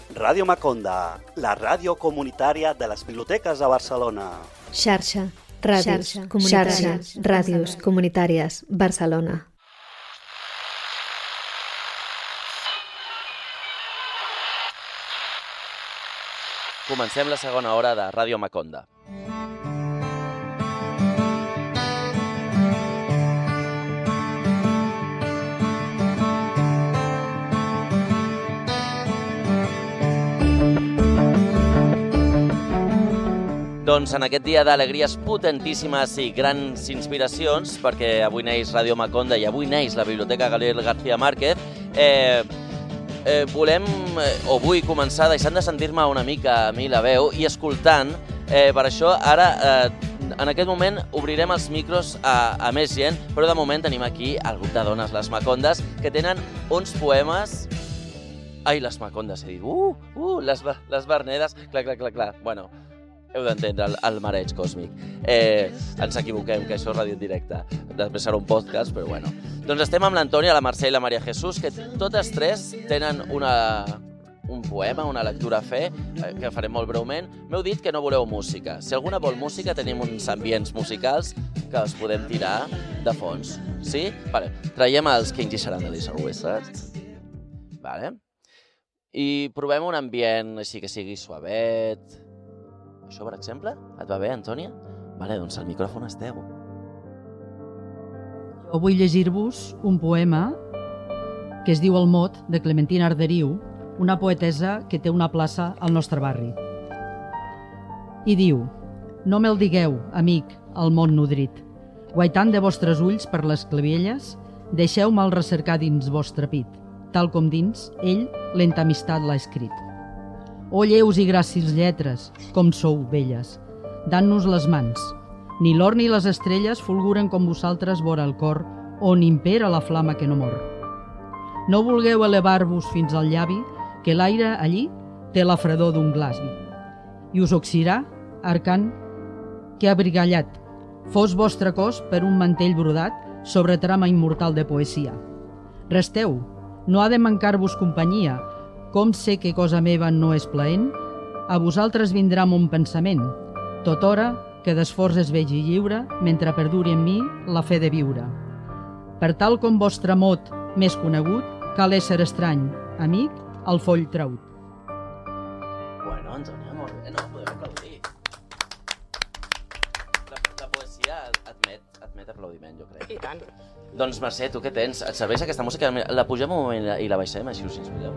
Ràdio Maconda, la ràdio comunitària de les biblioteques de Barcelona. Xarxa, ràdios comunitàries, Barcelona. Comencem la segona hora de Ràdio Maconda. Doncs en aquest dia d'alegries potentíssimes i grans inspiracions, perquè avui neix Ràdio Maconda i avui neix la Biblioteca Gabriel García Márquez, vull començar deixant de sentir-me una mica a mi la veu i escoltant. Per això ara, en aquest moment, obrirem els micros a més gent, però de moment tenim aquí el grup de dones, les Macondes, que tenen uns poemes... Ai, les Macondes, he dit, les Vernedes, clar. Bueno, heu d'entendre el mareig còsmic. Ens equivoquem, que això és ràdio en directe. Després serà un podcast, però bueno. Doncs estem amb l'Antònia, la Mercè i la Maria Jesús, que totes tres tenen un poema, una lectura a fer, que farem molt breument. M'heu dit que no voleu música. Si alguna vol música, tenim uns ambients musicals que els podem tirar de fons. Sí? Vale. Traiem els Kings i Sharandelis Wizards. Vale. I provem un ambient així que sigui suavet. Això, per exemple? Et va bé, Antònia? Vale, doncs el micròfon és teu. Jo vull llegir-vos un poema que es diu El mot, de Clementina Arderiu, una poetessa que té una plaça al nostre barri. I diu: no me'l digueu, amic, al món nodrit. Guaitant de vostres ulls per les clavelles, deixeu-me'l recercar dins vostre pit, tal com dins ell lenta amistat l'ha escrit. Oh, lleus i gràcils lletres, com sou belles, dant-nos les mans. Ni l'or ni les estrelles fulguren com vosaltres vora el cor, on impera la flama que no mor. No vulgueu elevar-vos fins al llavi, que l'aire allí té la fredor d'un glasbi. I us oxirà, arcant, que abrigallat fos vostre cos per un mantell brodat sobre trama immortal de poesia. Resteu, no ha de mancar-vos companyia. Com sé que cosa meva no és plaent, a vosaltres vindrà mon pensament, tot hora que d'esforç es vegi lliure, mentre perduri en mi la fe de viure. Per tal com vostre mot més conegut, cal ésser estrany, amic, al foll traut. Bueno, Antònia, molt bé, no? Podem aplaudir. La poesia admet aplaudiment, jo crec. I tant. Doncs, Mercè, tu què tens? Et serveix aquesta música? La pugem un moment i la baixem, així us inspireu?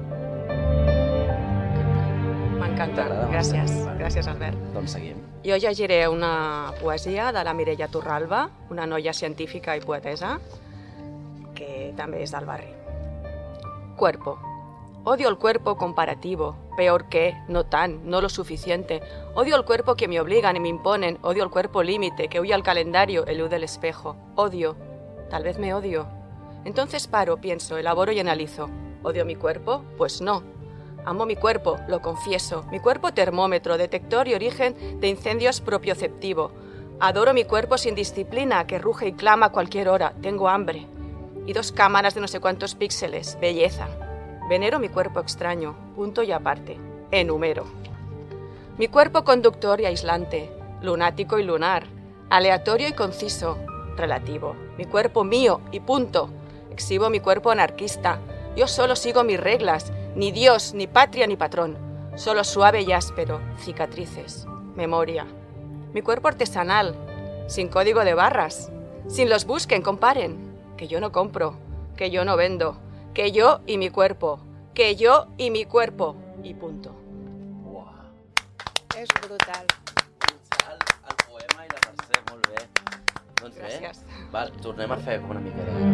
M'encanta. Gràcies, Albert. Doncs seguim. Jo llegiré una poesia de la Mireia Torralba, una noia científica i poetesa, que també és del barri. Cuerpo. Odio el cuerpo comparativo, peor que, no tan, no lo suficiente. Odio el cuerpo que me obligan y me imponen. Odio el cuerpo límite, que huye al calendario, elude el espejo. Odio. Tal vez me odio. Entonces paro, pienso, elaboro y analizo. ¿Odio mi cuerpo? Pues no. Amo mi cuerpo, lo confieso. Mi cuerpo termómetro, detector y origen de incendios propioceptivo. Adoro mi cuerpo sin disciplina, que ruge y clama a cualquier hora. Tengo hambre. Y 2 cámaras de no sé cuántos píxeles. Belleza. Venero mi cuerpo extraño. Punto y aparte. Enumero. Mi cuerpo conductor y aislante. Lunático y lunar. Aleatorio y conciso. Relativo. Mi cuerpo mío y punto. Exhibo mi cuerpo anarquista. Yo solo sigo mis reglas. Ni Dios, ni patria, ni patrón. Solo suave y áspero. Cicatrices. Memoria. Mi cuerpo artesanal. Sin código de barras. Sin los busquen, comparen. Que yo no compro. Que yo no vendo. Que yo y mi cuerpo. Que yo y mi cuerpo. I punto. Uau. És brutal. El poema i la Mercè, molt bé. Doncs Gràcies. Val, tornem a fer com una mica de...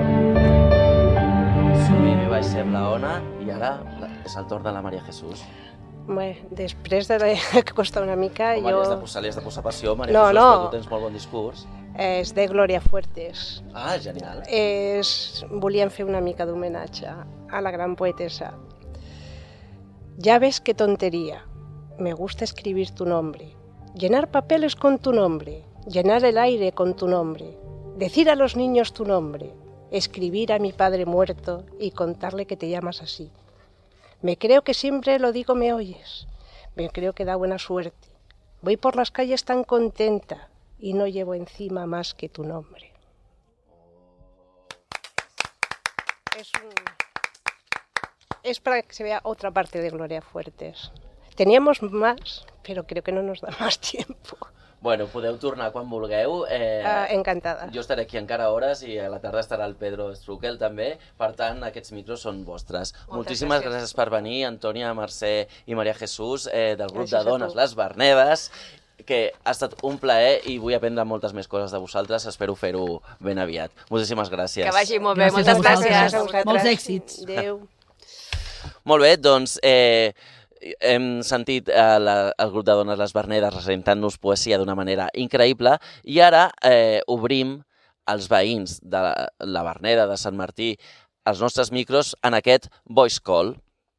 Subim i baixem la ona i ara és el torn de la Maria Jesús. Bé, després de que costa una mica, Home, jo... li has de posar passió, Maria No, Jesús, no. però tu tens molt bon discurs. És de Gloria Fuertes. Ah, genial. Volíem fer una mica d'homenatge a la gran poetesa. Ya ves qué tontería. Me gusta escribir tu nombre. Llenar papeles con tu nombre. Llenar el aire con tu nombre. Decir a los niños tu nombre. Escribir a mi padre muerto y contarle que te llamas así. Me creo que siempre lo digo, me oyes. Me creo que da buena suerte. Voy por las calles tan contenta y no llevo encima más que tu nombre. Es para que se vea otra parte de Gloria Fuertes. Teníamos más, pero creo que no nos da más tiempo. Bueno, podeu tornar quan vulgueu. Encantada. Jo estaré aquí encara hores i a la tarda estarà el Pedro Strukel també. Per tant, aquests micros són vostres. Moltíssimes gràcies per venir, Antònia, Mercè i Maria Jesús, del grup de dones Les Vernedes, que ha estat un plaer i vull aprendre moltes més coses de vosaltres. Espero fer-ho ben aviat. Moltíssimes gràcies. Que vagi molt bé, moltes gràcies. Molts èxits. Adéu. Molt bé, doncs hem sentit el grup de dones Les Vernedes recitant-nos poesia d'una manera increïble i ara obrim els veïns de la Verneda de Sant Martí els nostres micros en aquest Voice Call.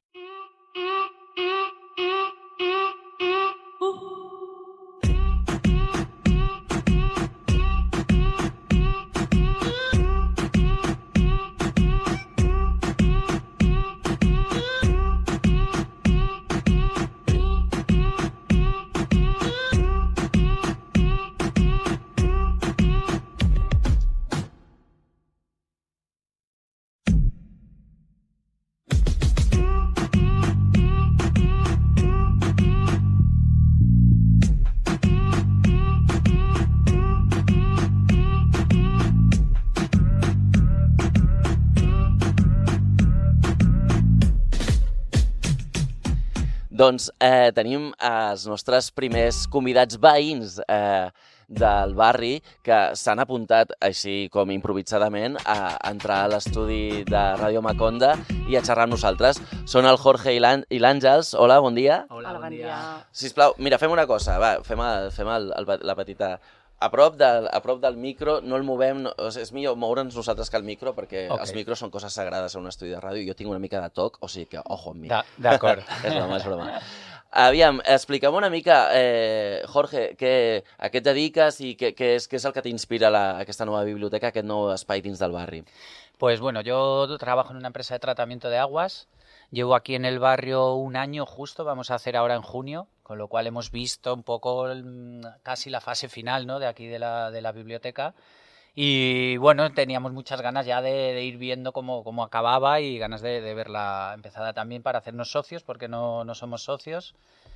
Doncs tenim els nostres primers convidats veïns del barri que s'han apuntat, així com improvisadament, a entrar a l'estudi de Ràdio Maconda i a xerrar amb nosaltres. Són el Jorge i l'Àngels. Hola, bon dia. Hola, bon dia. Sisplau, mira, fem una cosa, va, fem la petita... A prop del micro, no el movem, és millor moure'ns nosaltres que el micro, perquè els micros són coses sagrades en un estudi de ràdio i jo tinc una mica de toc, o sigui que, ojo amb mi. D'acord. És broma. Aviam, explica'm una mica, Jorge, a què et dediques i què és el que t'inspira aquesta nova biblioteca, aquest nou espai dins del barri? Pues bueno, yo trabajo en una empresa de tratamiento de aguas. Llevo aquí en el barrio un año justo, vamos a hacer ahora en junio, con lo cual hemos visto un poco casi la fase final, ¿no?, de aquí de la biblioteca. Y bueno, teníamos muchas ganas ya de ir viendo cómo acababa y ganas de verla empezada también para hacernos socios, porque no somos socios.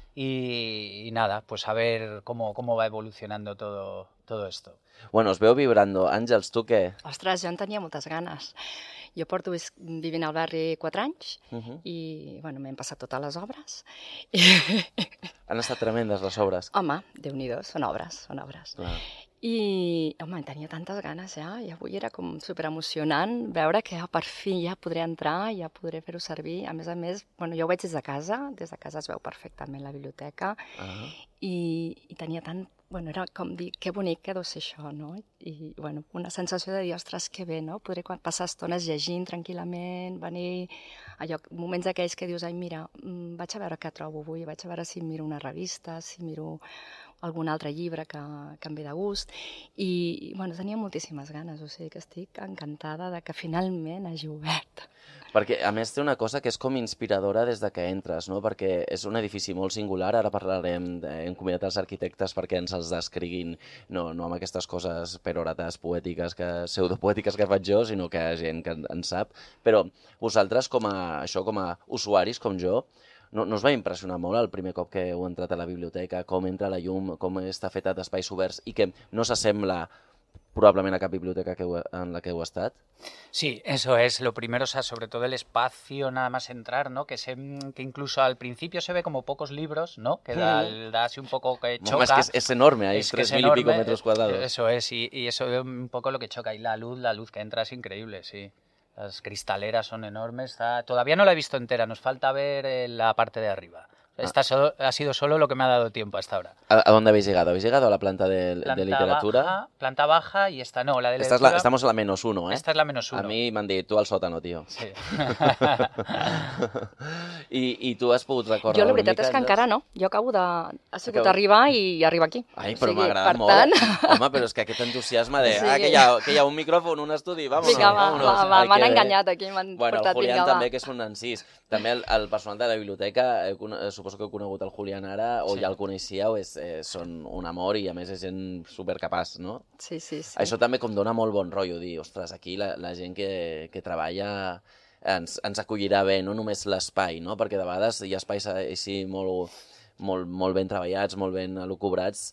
Y nada, pues a ver cómo va evolucionando todo esto. Bueno, os veo vibrando. Àngels, tu què? Ostres, jo en tenia moltes ganes. Jo porto vivint al barri 4 anys i bueno, m'hem passat totes les obres. Han estat tremendes les obres. Home, Déu-n'hi-do, són obres. Clar. I, home, tenia tantes ganes ja, i avui era com superemocionant veure que per fi ja podré entrar, ja podré fer-ho servir. A més, bueno, jo ho veig des de casa es veu perfectament la biblioteca i tenia tant, bueno, era com dir, que bonic que deu ser això, no? I, bueno, una sensació de dir, ostres, que bé, no? Podré passar estones llegint tranquil·lament, venir moments aquells que dius, ai, mira, vaig a veure què trobo avui, vaig a veure si miro una revista, si miro algun altre llibre que em ve de gust i bueno, tenia moltíssimes ganes, o sigui que estic encantada de que finalment hagi obert. Perquè a més té una cosa que és com inspiradora des de que entres, no? Perquè és un edifici molt singular, ara parlarem, hem convidat els arquitectes perquè ens els descriguin, no amb aquestes coses perorates poètiques, pseudopoètiques que faig jo, sinó que hi ha gent que en sap, però vosaltres com a usuaris com jo, no us va impressionar molt el primer cop que heu entrat a la biblioteca, com entra la llum, com està feta d'espais oberts i que no s'assembla probablemente a cada biblioteca en la que he estado? Sí, eso es. Lo primero, o sea, sobre todo el espacio, nada más entrar, ¿no? Que incluso al principio se ve como pocos libros, ¿no? Que da así un poco que choca. Es que es enorme, hay 3.000 y pico metros cuadrados. Eso es, y eso es un poco lo que choca. Y la luz que entra es increíble, sí. Las cristaleras son enormes. Todavía no la he visto entera, nos falta ver la parte de arriba. Esta ha sido solo lo que me ha dado tiempo hasta ahora. ¿A dónde habéis llegado? ¿Habéis llegado a la planta de literatura? Planta baja y esta no, la de lectura. Estamos en la -1, ¿eh? Esta es la -1. A mí me han dicho, tú al sótano, tío. Sí. I tu has pogut recórrer Jo la veritat és que encara no. Jo acabo de... Ha sigut arribar i arribar aquí. Ai, però m'ha agradat molt. Home, però és que aquest entusiasme de que hi ha un micròfon, un estudi, vámonos. Vinga, m'han enganyat aquí, m'han portat, el Julián també, que és un encís. També el personal de la biblioteca, suposo que heu conegut el Julián ara, o ja el coneixíeu, són un amor i a més és gent supercapaç, no? Sí. Això també com dona molt bon rotllo, dir, ostres, aquí la gent que treballa ens acollirà bé, no només l'espai, no? Perquè de vegades hi ha espais així molt ben treballats, molt ben elucubrats,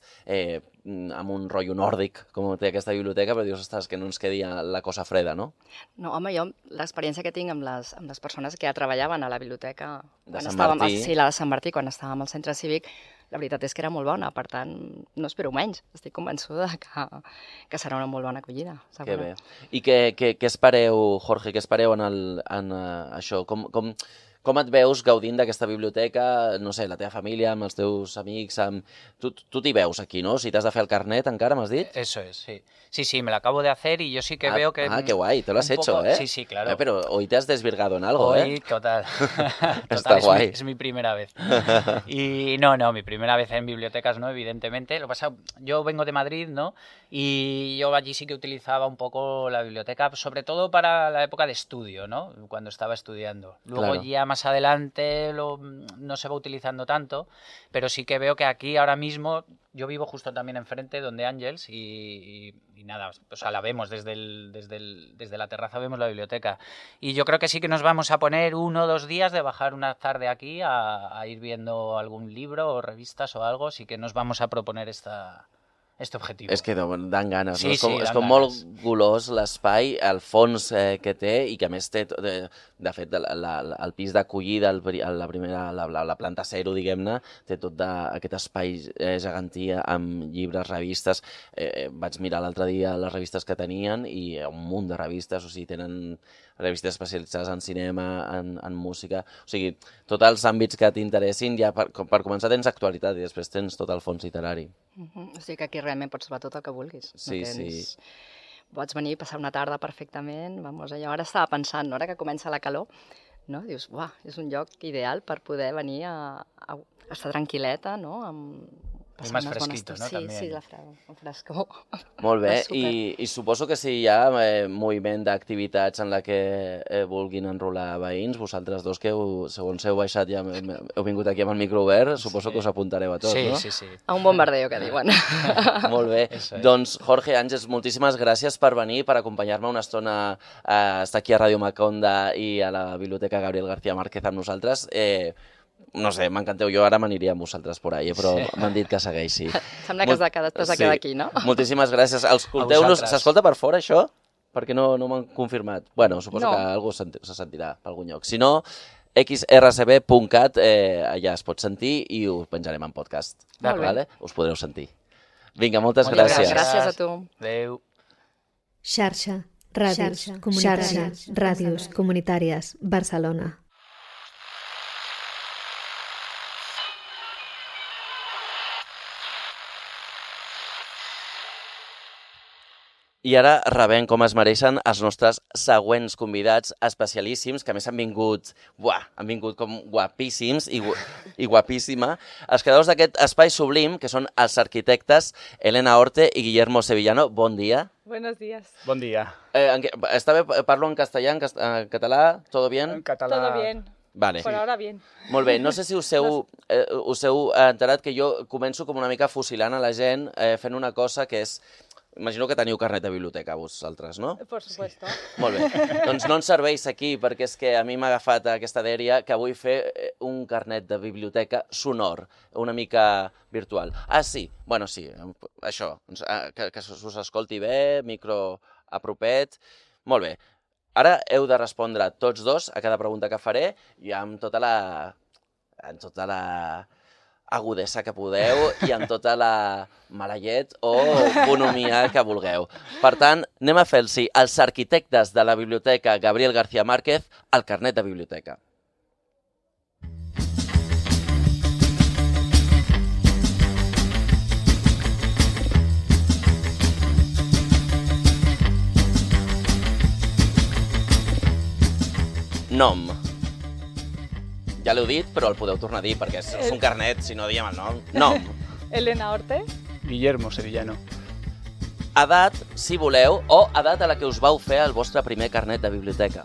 amb un rotllo nòrdic, com té aquesta biblioteca, però dius, ostres, que no ens quedi la cosa freda, no? No, home, jo l'experiència que tinc amb les persones que ja treballaven a la biblioteca... De Sant Martí. Sí, la de Sant Martí, quan estàvem al centre cívic, la veritat és que era molt bona, per tant, no espero menys. Estic convençuda que serà una molt bona acollida, segura. Que bé. I què espereu, Jorge, què espereu en això? Com et veus gaudint d'aquesta biblioteca, no sé, la teva família, amb els teus amics, Tu t'hi veus aquí, ¿no? Si t'has de fer el carnet encara, m'has dit? Eso es, sí. Sí, me lo acabo de hacer y yo sí que veo que... qué guay, te lo has hecho, ¿eh? Sí, claro. Pero hoy te has desvirgado en algo, Hoy, total. Está guay. Es mi primera vez. Y no, mi primera vez en bibliotecas, ¿no? Evidentemente. Lo que pasa, yo vengo de Madrid, ¿no? Y yo allí sí que utilizaba un poco la biblioteca, sobre todo para la época de estudio, ¿no? Cuando estaba estudiando. Luego claro. Ya más adelante no se va utilizando tanto, pero sí que veo que aquí ahora mismo, yo vivo justo también enfrente donde Ángels y nada, o sea, la vemos desde la terraza, vemos la biblioteca. Y yo creo que sí que nos vamos a poner 1 o 2 días de bajar una tarde aquí a ir viendo algún libro o revistas o algo, sí que nos vamos a proponer este objectiu. És que dan ganes, sí, no? És com molt golós l'espai, el fons que té i que a més té, de fet, el pis d'acollida, la planta 0, diguem-ne, té tot aquest espai gegantí amb llibres, revistes. Vaig mirar l'altre dia les revistes que tenien i un munt de revistes, o sigui, tenen revistes especialitzades en cinema, en música, o sigui, tots els àmbits que t'interessin, ja per començar tens actualitat i després tens tot el fons literari. O sigui que aquí realment pots trobar tot el que vulguis. Sí, sí. Pots venir a passar una tarda perfectament, vamos, allò. Ara estava pensant, no? Ara que comença la calor, no? Dius, uah, és un lloc ideal per poder venir a estar tranquil·leta, no? És més fresquito, no? Sí, sí, la frescor. Molt bé, i suposo que si hi ha moviment d'activitats en la que vulguin enrolar veïns, vosaltres dos que segons heu baixat ja heu vingut aquí amb el micro obert, suposo que us apuntareu a tots, no? Sí. A un bombardeo, que diuen. Molt bé. Doncs, Jorge, Àngels, moltíssimes gràcies per venir, per acompanyar-me una estona a estar aquí a Ràdio Maconda i a la Biblioteca Gabriel García Márquez amb nosaltres. No sé, m'encanteu. Jo ara m'aniria amb vosaltres por ahí, però m'han dit que segueixi. Sembla que t'has de quedar aquí, no? Moltíssimes gràcies. Escolteu-nos. S'escolta per fora, això? Perquè no m'han confirmat. Bueno, suposo que algú se sentirà per algun lloc. Si no, xrcb.cat, allà es pot sentir i ho penjarem en podcast. Vale? Us podreu sentir. Vinga, moltes gràcies. Gràcies a tu. Adéu. Xarxa, ràdios comunitàries, Barcelona. I ara rebem com es mereixen els nostres següents convidats especialíssims, que a més han vingut com guapíssims i guapíssima. Els creadors d'aquest espai sublim, que són els arquitectes Elena Orte i Guillermo Sevillano. Bon dia. Buenos días. Bon dia. Està bé, parlo en castellà, en català, ¿todo bien? En català... Todo bien. Vale. Por ahora bien. Molt bé, no sé si us heu enterat que jo començo com una mica fusilant a la gent fent una cosa que és... Imagino que teniu carnet de biblioteca vosaltres, no? Por supuesto. Molt bé. Doncs no ens serveix aquí perquè és que a mi m'ha agafat aquesta dèria que vull fer un carnet de biblioteca sonor, una mica virtual. Ah, sí. Bueno, sí. Això. Que us escolti bé, micro apropet. Molt bé. Ara heu de respondre tots dos a cada pregunta que faré i amb tota la agudesa que podeu i amb tota la mala llet o bonomia que vulgueu. Per tant, anem a fer-los als arquitectes de la Biblioteca Gabriel García Márquez el carnet de biblioteca. Nom. Ja l'heu dit, però el podeu tornar a dir, perquè és un carnet, si no diem el nom. Nom. Elena Orte. Guillermo Sevillano. Edat, si voleu, o edat a la que us vau fer el vostre primer carnet de biblioteca.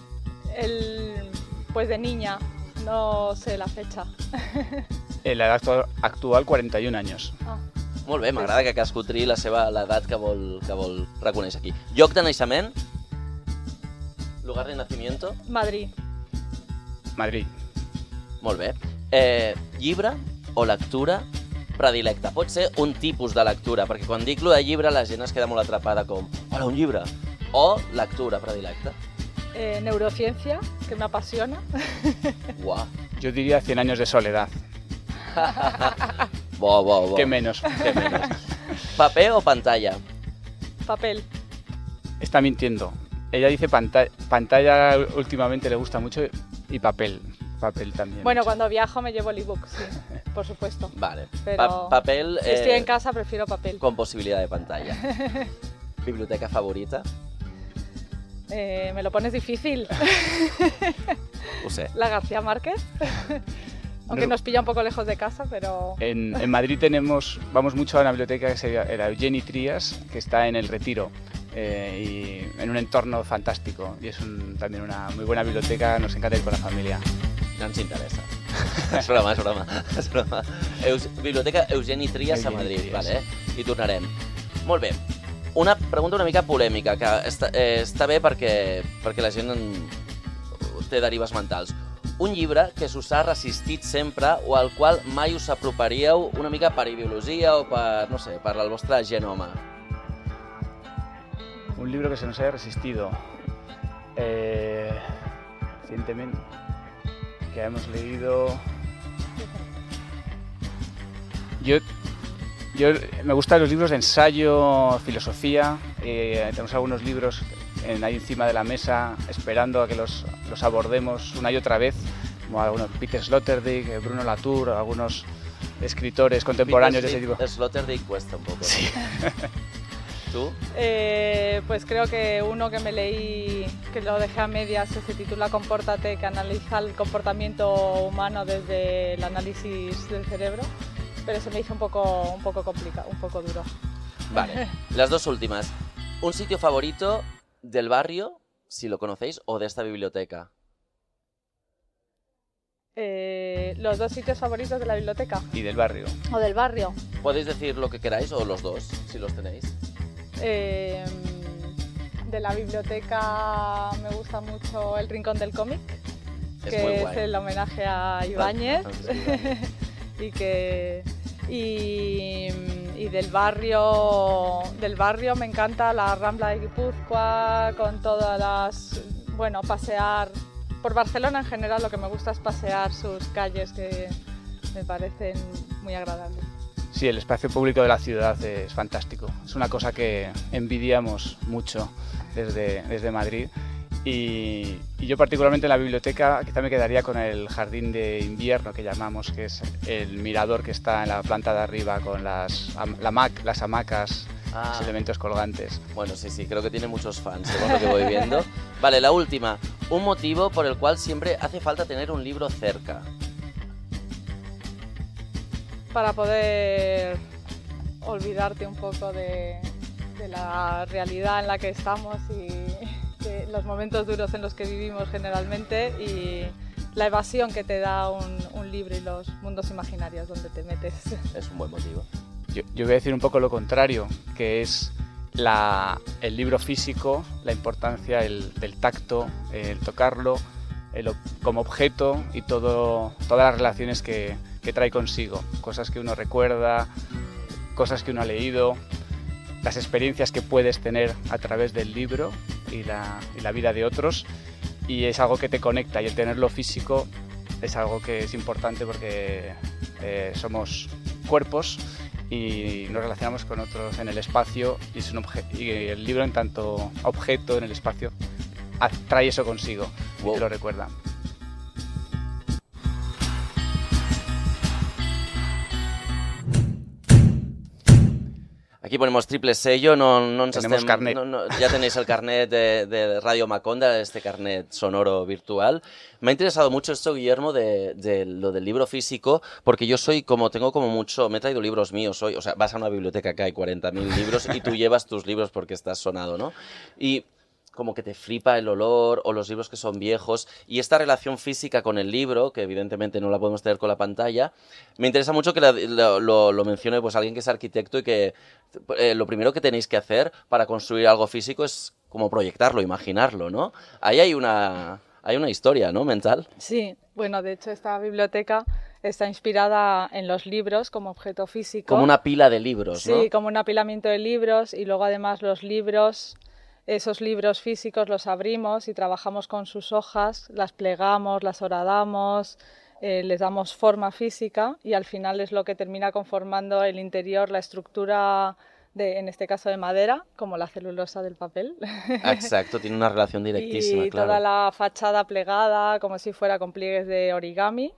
Pues de niña, no sé la fecha. La edad actual, 41 años. Molt bé, m'agrada que cadascú triï l'edat que vol reconèixer aquí. Lloc de naixement? Lugar de nacimiento? Madrid. Madrid. Molt bé. Llibre o lectura predilecta? Pot ser un tipus de lectura, perquè quan dic lo de llibre la gent es queda molt atrapada com hola, un llibre. O lectura predilecta. Neurociencia, que me apasiona. Guau. Yo diría 100 años de soledad. Bo. ¿Qué menos? ¿Paper o pantalla? Papel. Está mintiendo. Ella dice pantalla últimamente le gusta mucho y papel también. Bueno, cuando viajo me llevo el ebook, sí, por supuesto. Vale. Pero papel. Si estoy en casa prefiero papel. Con posibilidad de pantalla. ¿Biblioteca favorita? Me lo pones difícil. Ho sé. La García Márquez. Aunque nos pilla un poco lejos de casa, pero... En Madrid vamos mucho a una biblioteca que se llama Eugeni Trías, que está en El Retiro, y en un entorno fantástico. Y es también una muy buena biblioteca, nos encanta ir con la familia. No ens interessa. És broma. Biblioteca Eugeni Trías a Madrid, vale, i tornarem. Molt bé. Una pregunta una mica polèmica, que està bé perquè la gent té derives mentals. Un llibre que s'us ha resistit sempre o al qual mai us aproparíeu una mica per ideologia o per, no sé, per el vostre genoma. Un libro que se nos haya resistido recientemente, que hemos leído... Yo me gustan los libros de ensayo, filosofía, tenemos algunos libros ahí encima de la mesa esperando a que los abordemos una y otra vez, como algunos Peter Sloterdijk, Bruno Latour, algunos escritores contemporáneos de ese tipo. Sloterdijk cuesta un poco. Sí. ¿Tú? Pues creo que uno que me leí, que lo dejé a medias, se titula Compórtate, que analiza el comportamiento humano desde el análisis del cerebro, pero se me hizo un poco complicado, un poco duro. Vale, las dos últimas. ¿Un sitio favorito del barrio, si lo conocéis, o de esta biblioteca? Los dos sitios favoritos de la biblioteca. Y del barrio. O del barrio. Podéis decir lo que queráis, o los dos, si los tenéis. De la biblioteca me gusta mucho El Rincón del Cómic, que es el homenaje a Ibáñez. Y del barrio me encanta la Rambla de Guipúzcoa, con todas las... Bueno, pasear por Barcelona en general, lo que me gusta es pasear sus calles, que me parecen muy agradables. Sí, el espacio público de la ciudad es fantástico. Es una cosa que envidiamos mucho desde Madrid. Y yo particularmente en la biblioteca quizá me quedaría con el jardín de invierno que llamamos, que es el mirador que está en la planta de arriba con las hamacas, los elementos colgantes. Bueno, sí, creo que tiene muchos fans, según lo que voy viendo. Vale, la última. Un motivo por el cual siempre hace falta tener un libro cerca. Para poder olvidarte un poco de la realidad en la que estamos y de los momentos duros en los que vivimos generalmente, y la evasión que te da un libro y los mundos imaginarios donde te metes. Es un buen motivo. Yo voy a decir un poco lo contrario, que es el libro físico, la importancia del tacto, el tocarlo como objeto y todas las relaciones que trae consigo, cosas que uno recuerda, cosas que uno ha leído, las experiencias que puedes tener a través del libro y la vida de otros, y es algo que te conecta, y el tenerlo físico es algo que es importante porque somos cuerpos y nos relacionamos con otros en el espacio, y el libro en tanto objeto en el espacio trae eso consigo. Wow. Y te lo recuerda. Aquí ponemos triple sello, Tenemos carnet. Ya tenéis el carnet de Radio Maconda, este carnet sonoro virtual. Me ha interesado mucho esto, Guillermo, de lo del libro físico, porque yo me he traído libros míos hoy, o sea, vas a una biblioteca que hay 40.000 libros y tú llevas tus libros porque estás sonado, ¿no? Y como que te flipa el olor o los libros que son viejos y esta relación física con el libro, que evidentemente no la podemos tener con la pantalla, me interesa mucho que lo mencione pues alguien que es arquitecto y que lo primero que tenéis que hacer para construir algo físico es como proyectarlo, imaginarlo, ¿no? Ahí hay una historia, ¿no? Mental. Sí, bueno, de hecho esta biblioteca está inspirada en los libros como objeto físico. Como una pila de libros, ¿no? Sí, como un apilamiento de libros y luego además los libros... Esos libros físicos los abrimos y trabajamos con sus hojas, las plegamos, las horadamos, les damos forma física y al final es lo que termina conformando el interior, la estructura, en este caso de madera, como la celulosa del papel. Exacto, tiene una relación directísima, y claro. toda la fachada plegada como si fuera con pliegues de origami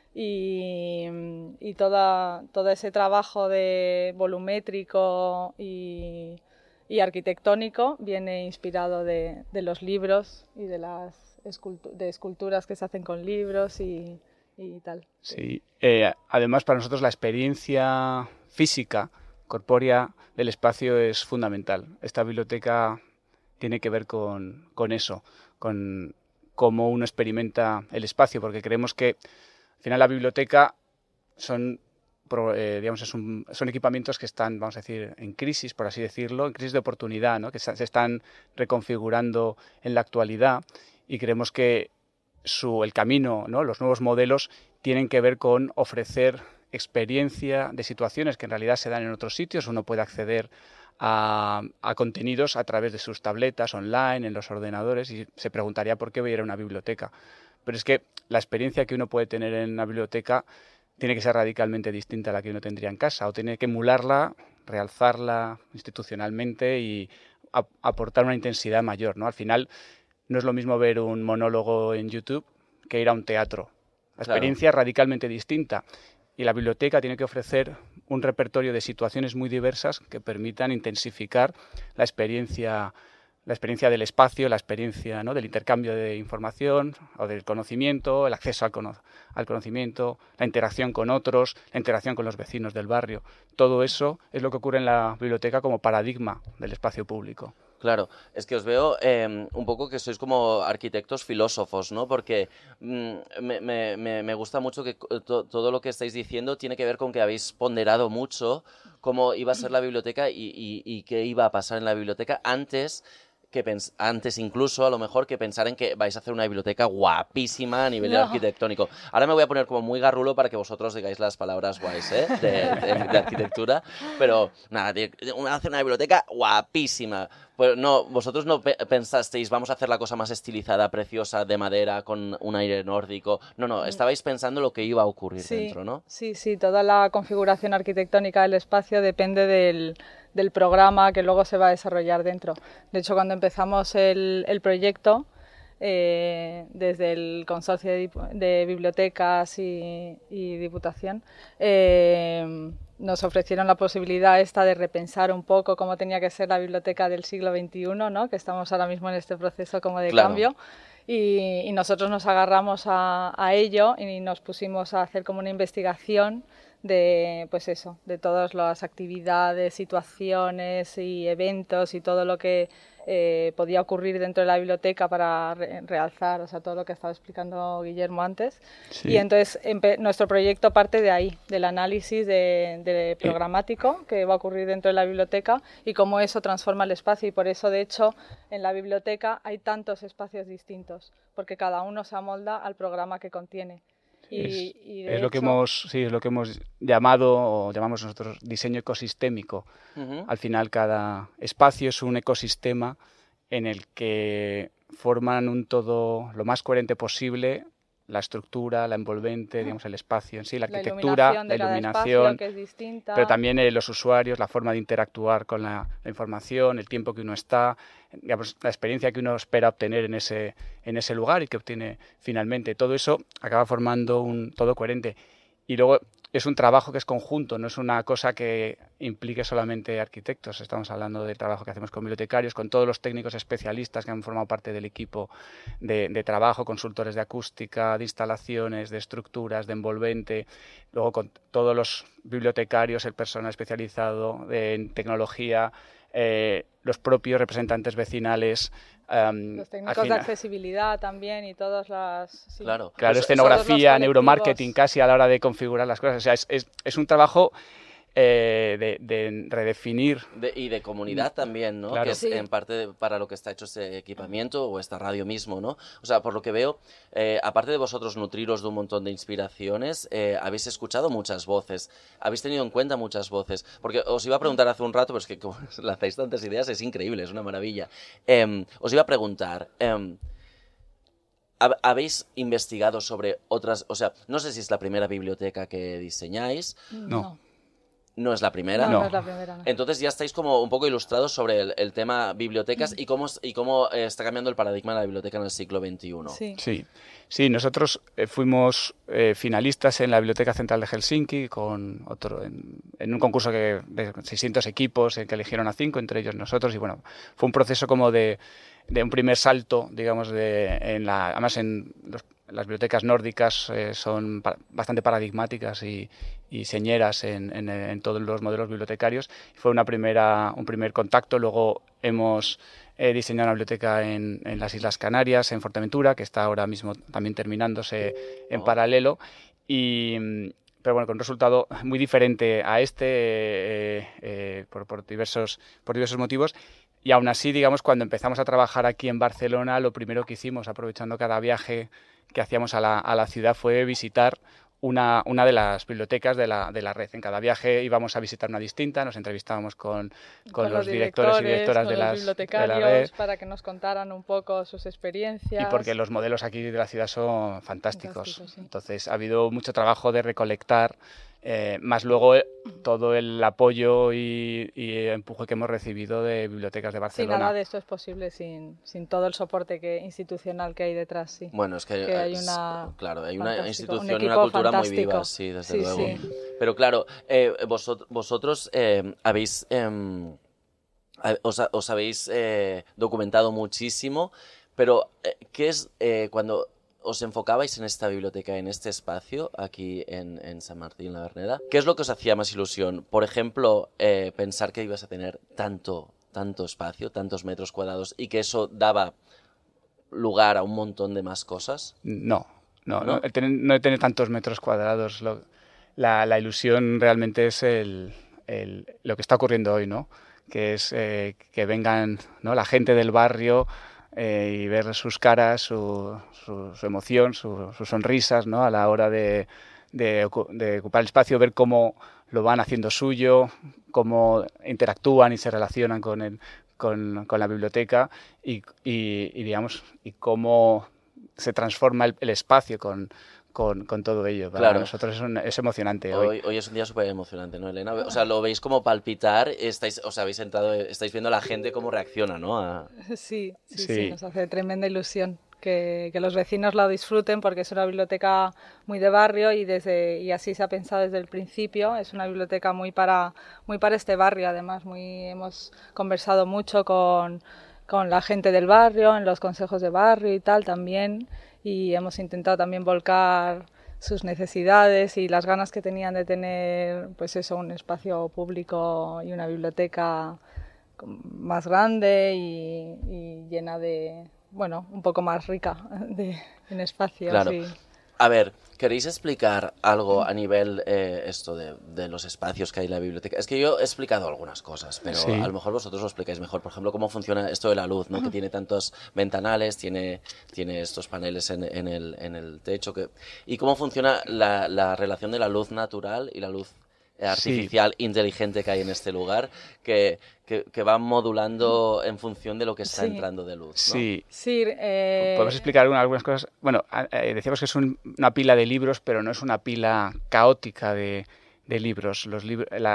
y todo ese trabajo de volumétrico y arquitectónico viene inspirado de los libros y de las esculturas que se hacen con libros y tal. Sí, además para nosotros la experiencia física, corpórea del espacio es fundamental. Esta biblioteca tiene que ver con eso, con cómo uno experimenta el espacio, porque creemos que al final la biblioteca son equipamientos que están, vamos a decir, en crisis, por así decirlo, en crisis de oportunidad, ¿no? Que se están reconfigurando en la actualidad y creemos que el camino, ¿no? Los nuevos modelos tienen que ver con ofrecer experiencia de situaciones que en realidad se dan en otros sitios. Uno puede acceder a contenidos a través de sus tabletas, online, en los ordenadores y se preguntaría por qué voy a ir a una biblioteca. Pero es que la experiencia que uno puede tener en una biblioteca tiene que ser radicalmente distinta a la que uno tendría en casa o tiene que emularla, realzarla institucionalmente y aportar una intensidad mayor, ¿no? Al final no es lo mismo ver un monólogo en YouTube que ir a un teatro. La experiencia es radicalmente distinta y la biblioteca tiene que ofrecer un repertorio de situaciones muy diversas que permitan intensificar la experiencia del espacio, la experiencia, ¿no? Del intercambio de información o del conocimiento, el acceso al conocimiento, la interacción con otros, la interacción con los vecinos del barrio. Todo eso es lo que ocurre en la biblioteca como paradigma del espacio público. Claro, es que os veo un poco que sois como arquitectos filósofos, ¿no? Porque me gusta mucho que todo lo que estáis diciendo tiene que ver con que habéis ponderado mucho cómo iba a ser la biblioteca y qué iba a pasar en la biblioteca antes incluso a lo mejor que pensar en que vais a hacer una biblioteca guapísima a nivel arquitectónico. Ahora me voy a poner como muy garrulo para que vosotros digáis las palabras guays, de arquitectura, pero nada, hacer una biblioteca guapísima. Pues no, vosotros no pensasteis vamos a hacer la cosa más estilizada, preciosa, de madera, con un aire nórdico. No, estabais pensando lo que iba a ocurrir dentro, ¿no? Sí, toda la configuración arquitectónica del espacio depende del programa que luego se va a desarrollar dentro. De hecho, cuando empezamos el proyecto, desde el Consorcio de Bibliotecas y Diputación, nos ofrecieron la posibilidad de repensar un poco cómo tenía que ser la biblioteca del siglo XXI, ¿no? Que estamos ahora mismo en este proceso como de cambio. Y nosotros nos agarramos a ello y nos pusimos a hacer como una investigación de todas las actividades, situaciones y eventos y todo lo que podía ocurrir dentro de la biblioteca para realzar, todo lo que estaba explicando Guillermo antes. Sí. Y entonces nuestro proyecto parte de ahí, del análisis de programático que va a ocurrir dentro de la biblioteca y cómo eso transforma el espacio. Y por eso, de hecho, en la biblioteca hay tantos espacios distintos, porque cada uno se amolda al programa que contiene. Es lo que hemos llamado, o llamamos nosotros, diseño ecosistémico. Al final cada espacio es un ecosistema en el que forman un todo lo más coherente posible la estructura, la envolvente, digamos, el espacio en sí, la arquitectura, la iluminación, que es distinta. Pero también los usuarios, la forma de interactuar con la información, el tiempo que uno está, digamos, la experiencia que uno espera obtener en ese lugar y que obtiene finalmente. Todo eso acaba formando un todo coherente. Y luego es un trabajo que es conjunto, no es una cosa que implique solamente arquitectos. Estamos hablando del trabajo que hacemos con bibliotecarios, con todos los técnicos especialistas que han formado parte del equipo de trabajo, consultores de acústica, de instalaciones, de estructuras, de envolvente, luego con todos los bibliotecarios, el personal especializado en tecnología, los propios representantes vecinales. Los técnicos de accesibilidad también y todas las... Sí. Claro, escenografía, neuromarketing casi a la hora de configurar las cosas. O sea, es un trabajo de redefinir. Y de comunidad también, ¿no? Claro. Que es en parte para lo que está hecho este equipamiento o esta radio mismo, ¿no? O sea, por lo que veo, aparte de vosotros nutriros de un montón de inspiraciones, habéis escuchado muchas voces, habéis tenido en cuenta muchas voces, porque os iba a preguntar hace un rato, pero es que como lanzáis tantas ideas, es increíble, es una maravilla. Os iba a preguntar... ¿Habéis investigado sobre otras? O sea, no sé si es la primera biblioteca que diseñáis. No. ¿No es la primera? No es la primera. No. Entonces ya estáis como un poco ilustrados sobre el tema bibliotecas y cómo está cambiando el paradigma de la biblioteca en el siglo XXI. Sí, nosotros fuimos finalistas en la Biblioteca Central de Helsinki en un concurso de 600 equipos en que eligieron a 5, entre ellos nosotros, y bueno, fue un proceso como de un primer salto, digamos, además las bibliotecas nórdicas son bastante paradigmáticas y señeras en todos los modelos bibliotecarios. Fue un primer contacto. Luego hemos diseñado una biblioteca en las Islas Canarias, en Fuerteventura, que está ahora mismo también terminándose en paralelo. Pero bueno, con un resultado muy diferente a por diversos motivos. Y aún así, digamos, cuando empezamos a trabajar aquí en Barcelona, lo primero que hicimos, aprovechando cada viaje que hacíamos a la ciudad, fue visitar una de las bibliotecas de la red. En cada viaje íbamos a visitar una distinta, nos entrevistábamos con los directores y directoras de la red, para que nos contaran un poco sus experiencias. Y porque los modelos aquí de la ciudad son fantásticos. Sí. Entonces ha habido mucho trabajo de recolectar, más luego todo el apoyo y empuje que hemos recibido de bibliotecas de Barcelona. Sí, nada de esto es posible sin todo el soporte institucional que hay detrás. Sí. Bueno, es que hay una institución y una cultura muy viva, sí, desde luego. Sí. Pero claro, vosotros os habéis documentado muchísimo, pero ¿qué es cuando os enfocabais en esta biblioteca, en este espacio, aquí en San Martín, la Verneda? ¿Qué es lo que os hacía más ilusión? Por ejemplo, pensar que ibas a tener tanto espacio, tantos metros cuadrados, y que eso daba lugar a un montón de más cosas. No tener tantos metros cuadrados. La ilusión realmente es lo que está ocurriendo hoy, ¿no? Que es que vengan, ¿no?, la gente del barrio y ver sus caras, su emoción, sus sonrisas, ¿no?, a la hora de ocupar el espacio, ver cómo lo van haciendo suyo, cómo interactúan y se relacionan con la biblioteca y digamos, y cómo se transforma el espacio con todo ello. Para nosotros es emocionante. Hoy es un día súper emocionante, ¿no, Elena? O sea, lo veis como palpitar, habéis entrado, estáis viendo a la gente cómo reacciona, ¿no? Sí, nos hace tremenda ilusión que los vecinos la disfruten, porque es una biblioteca muy de barrio y así se ha pensado desde el principio. Es una biblioteca muy para este barrio, además. Hemos conversado mucho con la gente del barrio, en los consejos de barrio y tal también, y hemos intentado también volcar sus necesidades y las ganas que tenían de tener, pues eso, un espacio público y una biblioteca más grande y llena de, bueno, un poco más rica en espacio. Claro. Sí. A ver, ¿queréis explicar algo a nivel esto de los espacios que hay en la biblioteca? Es que yo he explicado algunas cosas, pero sí, a lo mejor vosotros lo explicáis mejor. Por ejemplo, cómo funciona esto de la luz, ¿no? Que tiene tantos ventanales, tiene estos paneles en el techo. Y cómo funciona la relación de la luz natural y la luz artificial, inteligente que hay en este lugar, que va modulando en función de lo que está entrando de luz, ¿no? Sí. Podemos explicar algunas cosas. Bueno, decíamos que es una pila de libros, pero no es una pila caótica de libros.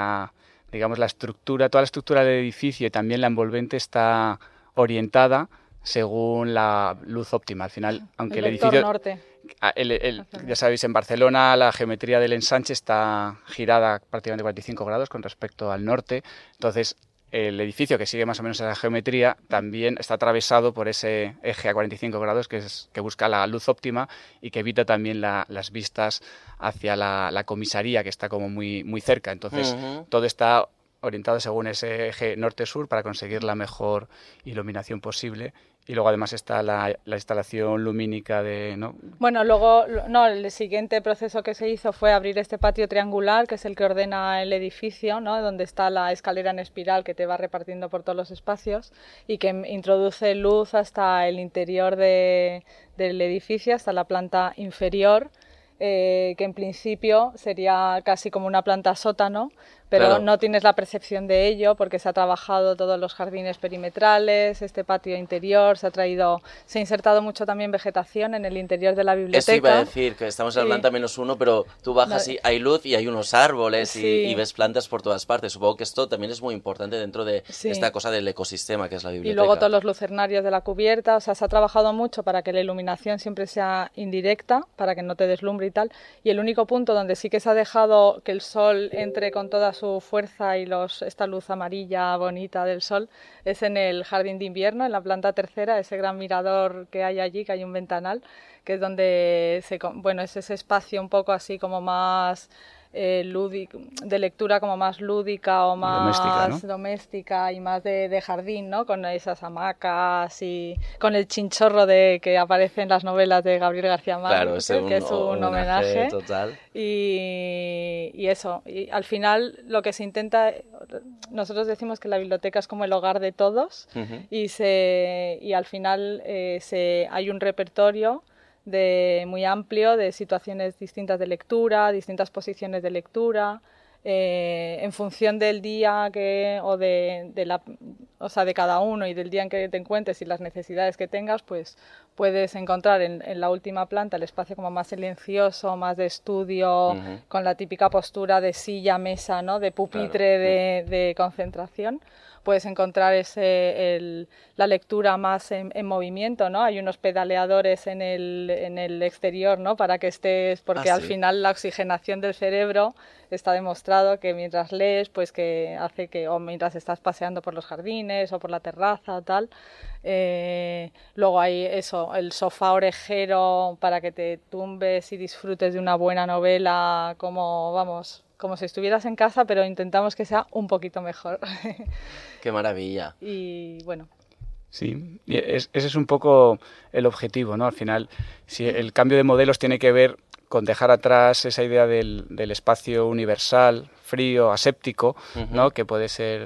Digamos, toda la estructura del edificio y también la envolvente está orientada según la luz óptima. Al final, aunque el vector edificio... norte. Ya sabéis, en Barcelona la geometría del ensanche está girada prácticamente 45 grados con respecto al norte. Entonces, el edificio que sigue más o menos esa geometría también está atravesado por ese eje a 45 grados que busca la luz óptima y que evita también las vistas hacia la comisaría, que está como muy, muy cerca. Entonces, todo está orientado según ese eje norte-sur para conseguir la mejor iluminación posible. Y luego además está la instalación lumínica de... ¿no? Bueno, luego el siguiente proceso que se hizo fue abrir este patio triangular, que es el que ordena el edificio, ¿no? Donde está la escalera en espiral que te va repartiendo por todos los espacios y que introduce luz hasta el interior del edificio, hasta la planta inferior, que en principio sería casi como una planta sótano, pero claro, no tienes la percepción de ello porque se ha trabajado todos los jardines perimetrales, este patio interior, se ha insertado mucho también vegetación en el interior de la biblioteca. Eso iba a decir, que estamos en la planta -1, pero tú bajas y hay luz y hay unos árboles y ves plantas por todas partes. Supongo que esto también es muy importante dentro de esta cosa del ecosistema que es la biblioteca. Y luego todos los lucernarios de la cubierta, o sea, se ha trabajado mucho para que la iluminación siempre sea indirecta, para que no te deslumbre y tal. Y el único punto donde sí que se ha dejado que el sol entre con toda su fuerza y esta luz amarilla bonita del sol es en el jardín de invierno, en la planta tercera, ese gran mirador que hay allí, que hay un ventanal, que es donde es ese espacio un poco así como más de lectura, como más lúdica o más doméstica y más de jardín, ¿no? Con esas hamacas y con el chinchorro que aparece en las novelas de Gabriel García Márquez, que es un homenaje total. Y eso, y al final lo que se intenta, nosotros decimos que la biblioteca es como el hogar de todos y al final hay un repertorio muy amplio de situaciones distintas de lectura, distintas posiciones de lectura, en función del día de cada uno y del día en que te encuentres y las necesidades que tengas, pues puedes encontrar en la última planta el espacio como más silencioso, más de estudio, con la típica postura de silla, mesa, ¿no? De pupitre, de concentración. Puedes encontrar la lectura más en movimiento, ¿no? Hay unos pedaleadores en el exterior, ¿no? Para que estés, porque al final la oxigenación del cerebro está demostrado que mientras lees, pues que hace o mientras estás paseando por los jardines o por la terraza o tal. Luego hay el sofá orejero para que te tumbes y disfrutes de una buena novela como si estuvieras en casa, pero intentamos que sea un poquito mejor. ¡Qué maravilla! Y bueno. Sí, y ese es un poco el objetivo, ¿no? Al final, si el cambio de modelos tiene que ver con dejar atrás esa idea del espacio universal, frío, aséptico, ¿no? Que puede ser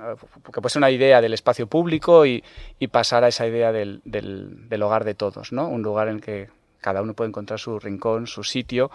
una idea del espacio público y pasar a esa idea del hogar de todos, ¿no? Un lugar en que cada uno puede encontrar su rincón, su sitio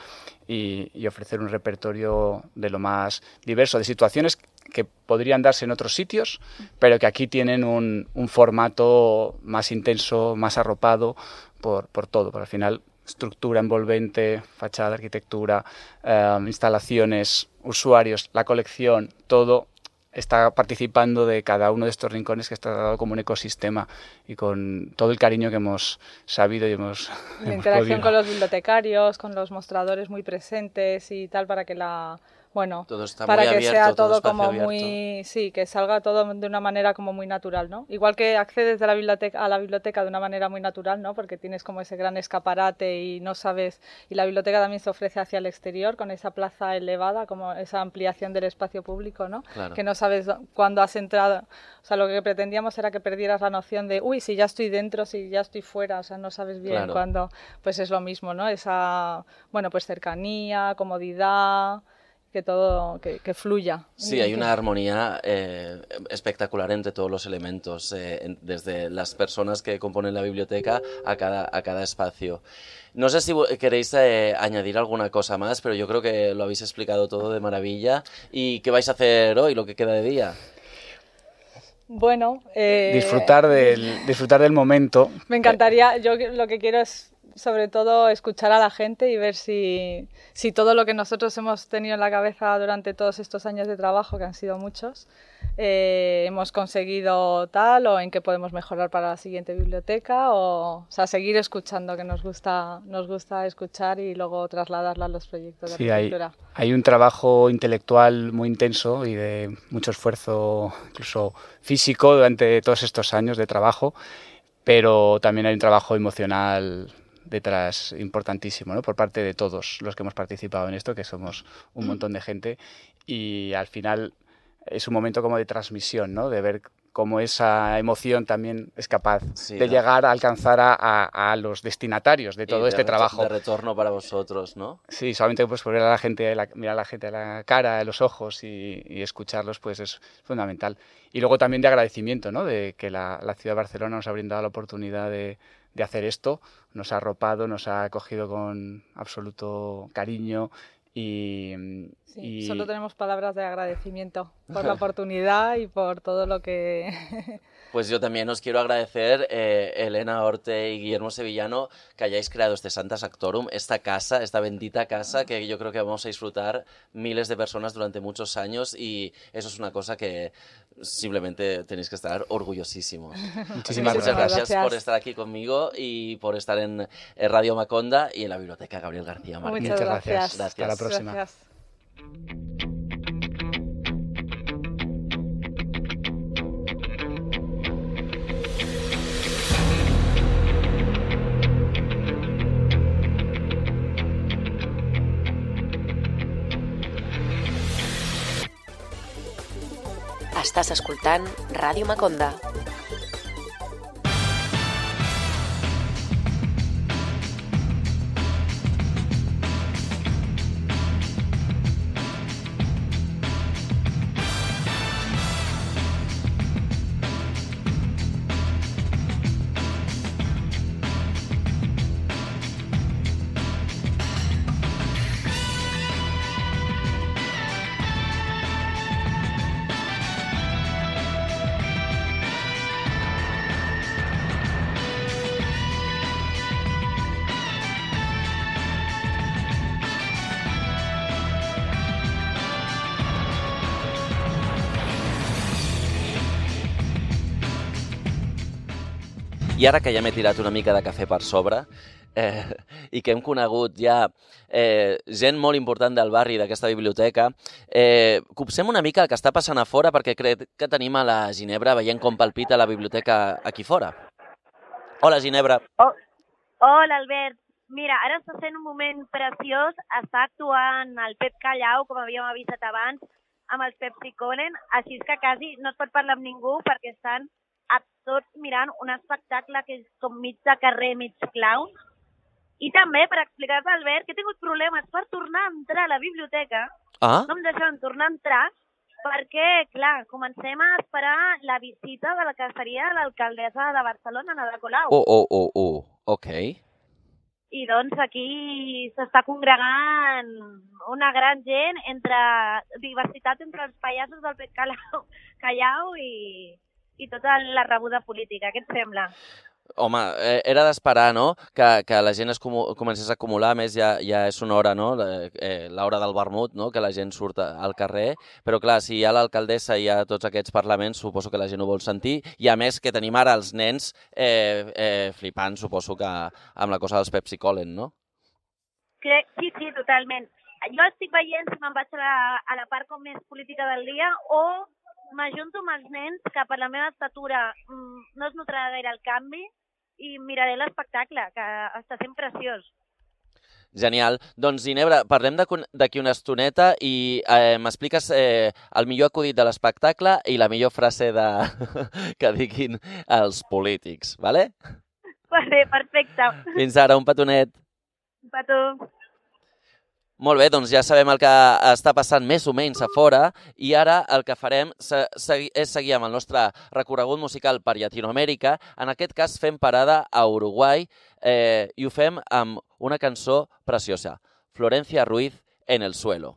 y ofrecer un repertorio de lo más diverso, de situaciones que podrían darse en otros sitios, pero que aquí tienen un formato más intenso, más arropado por todo. Pero al final, estructura envolvente, fachada, arquitectura, instalaciones, usuarios, la colección, todo está participando de cada uno de estos rincones que está dado como un ecosistema y con todo el cariño que hemos sabido y hemos la interacción con los bibliotecarios, con los mostradores muy presentes y tal, para que todo está para muy que abierto, sea todo como abierto. muy, que salga todo de una manera como muy natural, ¿no? Igual que accedes a la biblioteca de una manera muy natural, ¿no? Porque tienes como ese gran escaparate y no sabes, y la biblioteca también se ofrece hacia el exterior con esa plaza elevada, como esa ampliación del espacio público, ¿no? Claro. Que no sabes cuándo has entrado, o sea, lo que pretendíamos era que perdieras la noción de, si ya estoy dentro, si ya estoy fuera, o sea, no sabes bien cuándo, pues es lo mismo, ¿no? Esa, pues cercanía, comodidad, que todo que fluya. Sí, hay una armonía espectacular entre todos los elementos, desde las personas que componen la biblioteca a cada espacio. No sé si queréis añadir alguna cosa más, pero yo creo que lo habéis explicado todo de maravilla. ¿Y qué vais a hacer hoy, lo que queda de día? Bueno, disfrutar del momento. Me encantaría, yo lo que quiero es sobre todo escuchar a la gente y ver si todo lo que nosotros hemos tenido en la cabeza durante todos estos años de trabajo, que han sido muchos, hemos conseguido tal, o en qué podemos mejorar para la siguiente biblioteca, o sea, seguir escuchando, que nos gusta escuchar y luego trasladarlo a los proyectos de arquitectura. Hay un trabajo intelectual muy intenso y de mucho esfuerzo, incluso físico, durante todos estos años de trabajo, pero también hay un trabajo emocional detrás importantísimo, ¿no? Por parte de todos los que hemos participado en esto, que somos un montón de gente, y al final es un momento como de transmisión, ¿no? De ver cómo esa emoción también es capaz de llegar a alcanzar a los destinatarios de todo este trabajo. De retorno para vosotros, ¿no? Sí, solamente pues mirar a la gente a la cara, a los ojos y escucharlos, pues es fundamental. Y luego también de agradecimiento, ¿no? De que la ciudad de Barcelona nos ha brindado la oportunidad de hacer esto, nos ha arropado, nos ha acogido con absoluto cariño y solo tenemos palabras de agradecimiento por la oportunidad y por todo lo que... Pues yo también os quiero agradecer, Elena Orte y Guillermo Sevillano, que hayáis creado este Santa Sanctorum, esta casa, esta bendita casa que yo creo que vamos a disfrutar miles de personas durante muchos años, y eso es una cosa que simplemente tenéis que estar orgullosísimos. Muchísimas Muchas gracias por estar aquí conmigo y por estar en Radio Maconda y en la Biblioteca Gabriel García Márquez. Muchas gracias. Hasta la próxima. Gracias. Estàs escoltant Ràdio Maconda. I ara que ja m'he tirat una mica de cafè per sobre i que hem conegut ja gent molt important del barri d'aquesta biblioteca, copsem una mica el que està passant a fora, perquè crec que tenim a la Ginebra veient com palpita la biblioteca aquí fora. Hola, Ginebra. Hola, Albert. Mira, ara està sent un moment preciós. Està actuant el Pep Callau, com havíem avisat abans, amb els Pepsi Colen, així que quasi no es pot parlar amb ningú perquè estan tots mirant un espectacle que és com mig de carrer, mig clown. I també, per explicar-te, Albert, que he tingut problemes per tornar a entrar a la biblioteca. No em deixen tornar a entrar perquè, clar, comencem a esperar la visita de la que seria l'alcaldessa de Barcelona, Ada Colau. Ok. I doncs aquí s'està congregant una gran gent, diversitat entre els pallassos del Pep Callau i tota la rebuda política. Què et sembla? Home, era d'esperar, no?, que la gent es comencés a acumular. A més, ja és una hora, no?, l'hora del vermut, no?, que la gent surt al carrer. Però, clar, si hi ha l'alcaldessa i hi ha tots aquests parlaments, suposo que la gent ho vol sentir. I, a més, que tenim ara els nens flipant, suposo que amb la cosa dels Pepsi Colen, no? Sí, totalment. Jo estic veient si me'n vaig a la part com més política del dia o m'ajunto amb els nens, que per la meva estatura no es notarà gaire el canvi, i miraré l'espectacle, que està sent preciós. Genial. Doncs, Ginebra, parlem d'aquí una estoneta i m'expliques el millor acudit de l'espectacle i la millor frase que diguin els polítics, vale? Vale, perfecte. Fins ara, un petonet. Un petó. Molt bé, doncs ja sabem el que està passant més o menys a fora, i ara el que farem és seguir amb el nostre recorregut musical per Llatinoamèrica. En aquest cas fem parada a Uruguai i ho fem amb una cançó preciosa, Florencia Ruiz, En el suelo.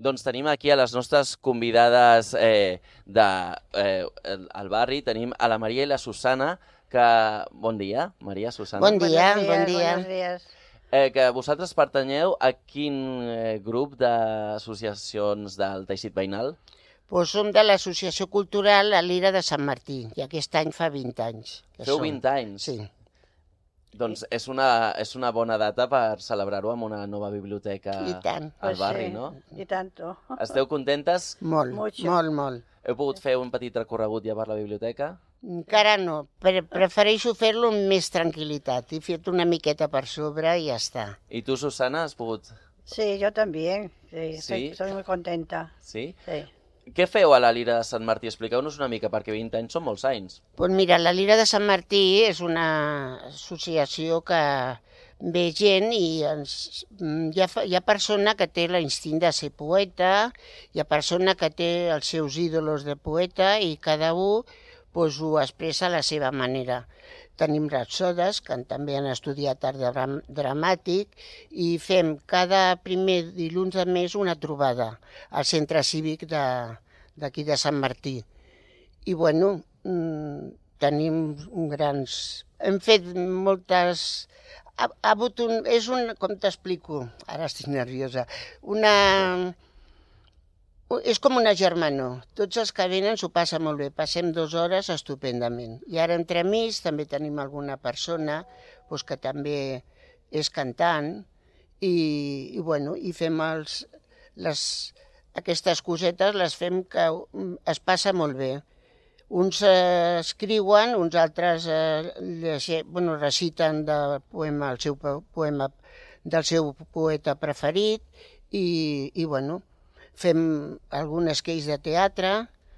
Doncs tenim aquí a les nostres convidades al barri, tenim a la Maria i la Susana, que... Bon dia, Maria, Susana. Bon dia, bon dia. Buenos días. Que vosaltres pertanyeu a quin grup d'associacions del teixit veïnal? Pues som de l'Associació Cultural a l'Ira de Sant Martí, i aquest any fa 20 anys. Feu 20 anys? Sí. Doncs és una bona data per celebrar-ho amb una nova biblioteca al barri, no? I tanto. Esteu contentes? Molt, molt. Heu pogut fer un petit recorregut ja per la biblioteca? Encara no, prefereixo fer-lo amb més tranquil·litat. He fet una miqueta per sobre i ja està. I tu, Susana, has pogut...? Sí, yo también. Sí, ¿Sí? Estoy muy contenta. Sí? Sí. Què feu a la Lira de Sant Martí? Expliqueu-nos una mica, perquè 20 anys són molts anys. Pues mira, la Lira de Sant Martí és una associació que ve gent i hi ha persona que té l'instint de ser poeta, hi ha persona que té els seus ídols de poeta i cada un pues, ho expressa a la seva manera. Tenim rapsodes, que també han estudiat art dramàtic, i fem cada primer dilluns de mes una trobada al centre cívic d'aquí de Sant Martí. I bueno, tenim grans... Hem fet moltes... Com t'explico? Ara estic nerviosa. És com una germanor. Tots els que venen s'ho passen molt bé. Passem 2 hores estupendament. I ara entre amics també tenim alguna persona que també és cantant i fem aquestes cosetes, les fem que es passa molt bé. Uns escriuen, uns altres reciten el seu poema del seu poeta preferit i fem algunes queis de teatre,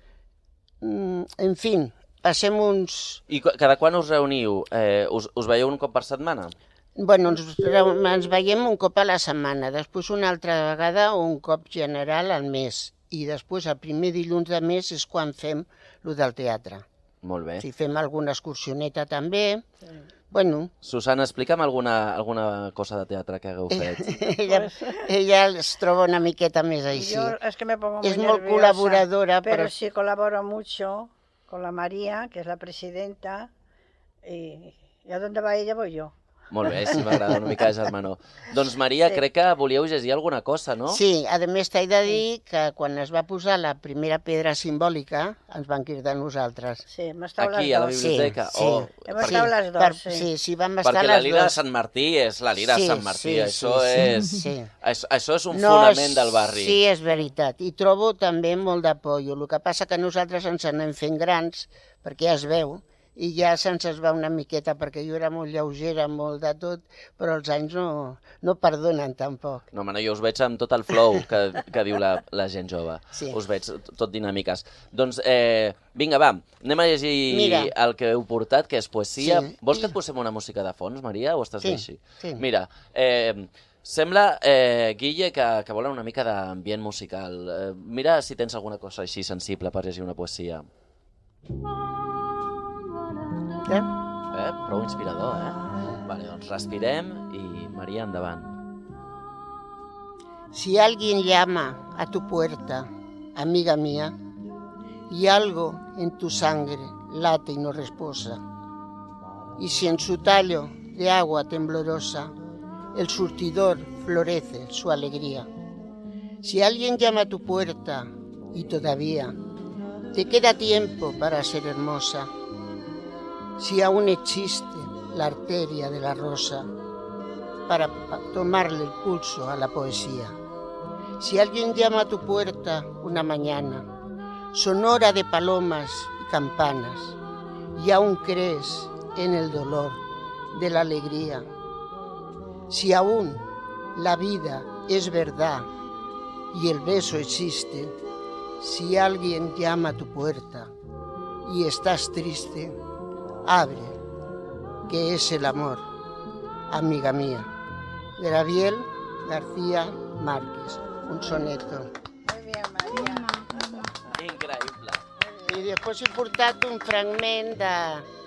en fi, passem uns... I cada quan us reuniu? Us veieu un cop per setmana? Bueno, ens veiem un cop a la setmana, després una altra vegada un cop general al mes, i després el primer dilluns de mes és quan fem el del teatre. Molt bé. Si fem alguna excursioneta també... Bueno. Susana, explica'm alguna cosa de teatre que hagueu fet. Ella es troba una miqueta més així. Yo es que me pongo muy Es molt nerviosa, colaboradora. pero sí colaboro mucho con la María, que es la presidenta, y a dónde va ella voy yo. Molt bé, sí, m'agrada una mica de germanor. Doncs, Maria, crec que volíeu llegir alguna cosa, no? Sí, a més t'he de dir que quan es va posar la primera pedra simbòlica ens van cridar nosaltres. Sí, hem estat Aquí, a la biblioteca? Sí, Oh, hem estat les dos, sí. Sí, vam estar perquè les la Lira de dues. Sant Martí és la Lira de Sant Martí. Això és un No, fonament del barri. Sí, és veritat. I trobo també molt d'apollo. El que passa que nosaltres ens anem fent grans, perquè ja es veu, i ja se'ns va una miqueta, perquè jo era molt lleugera, molt de tot, però els anys no perdonen tampoc. No, home, no, jo us veig amb tot el flow que diu la gent jove. Sí. Us veig tot dinàmiques. Doncs, vinga, va, anem a llegir el que heu portat, que és poesia. Sí. Vols que et posem una música de fons, Maria, o estàs bé així? Sí. Mira, sembla, Guille, que volen una mica d'ambient musical. Mira si tens alguna cosa així sensible per llegir una poesia. Prou inspirador, Vale, doncs respirem i Maria, endavant. Si alguien llama a tu puerta, amiga mía, y algo en tu sangre late y no reposa, y si en su tallo de agua temblorosa el surtidor florece su alegría, si alguien llama a tu puerta y todavía te queda tiempo para ser hermosa, si aún existe la arteria de la rosa para tomarle el pulso a la poesía. Si alguien llama a tu puerta una mañana, sonora de palomas y campanas, y aún crees en el dolor de la alegría. Si aún la vida es verdad y el beso existe, si alguien llama a tu puerta y estás triste, abre, que es el amor, amiga mía. Gabriel García Márquez, un soneto. Muy bien, María. Increïble. I després he portat un fragment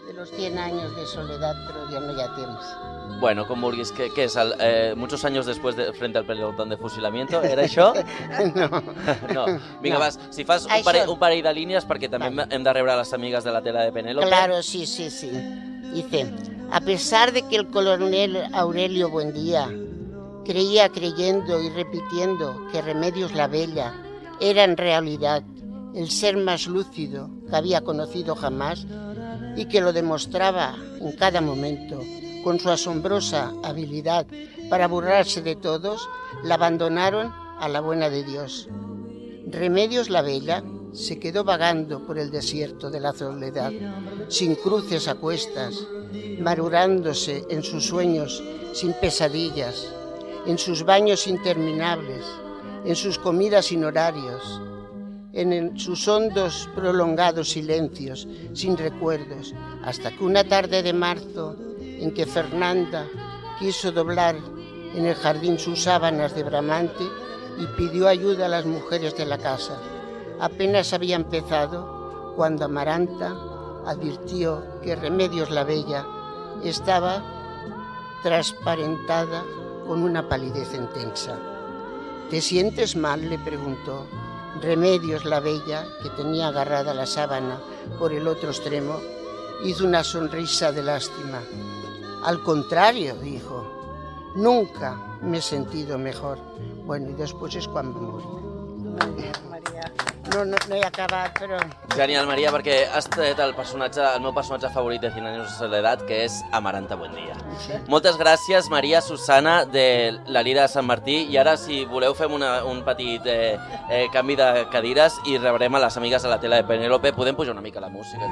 de los 100 años de soledad, pero ya no hi ha temps. Bueno, com vulguis. Què és? Muchos años después frente al pelotón de fusilamiento? Era això? No. Vinga, vas, si fas un parell de línies, perquè també hem de rebre a les amigues de la tela de Penélope. Claro, sí. Dice, a pesar de que el coronel Aurelio Buendía creía creyendo y repitiendo que Remedios la Bella era en realidad el ser más lúcido que había conocido jamás y que lo demostraba en cada momento con su asombrosa habilidad para burlarse de todos, la abandonaron a la buena de Dios. Remedios la Bella se quedó vagando por el desierto de la soledad, sin cruces a cuestas, marurándose en sus sueños sin pesadillas, en sus baños interminables, en sus comidas sin horarios, en sus hondos prolongados silencios, sin recuerdos, hasta que una tarde de marzo, en que Fernanda quiso doblar en el jardín sus sábanas de bramante y pidió ayuda a las mujeres de la casa. Apenas había empezado cuando Amaranta advirtió que Remedios la Bella estaba transparentada con una palidez intensa. ¿Te sientes mal?, le preguntó. Remedios la Bella, que tenía agarrada la sábana por el otro extremo, hizo una sonrisa de lástima. Al contrario, dijo, nunca me he sentido mejor. Bueno, y después es cuando morí. No he acabat, però... Genial, Maria, perquè has tret el meu personatge favorit de 100 años de soledad, que és Amaranta Buendía. Moltes gràcies, Maria Susana, de la Lira de Sant Martí. I ara, si voleu, fem un petit canvi de cadires i rebrem a les amigues de la tela de Penélope. Podem pujar una mica la música?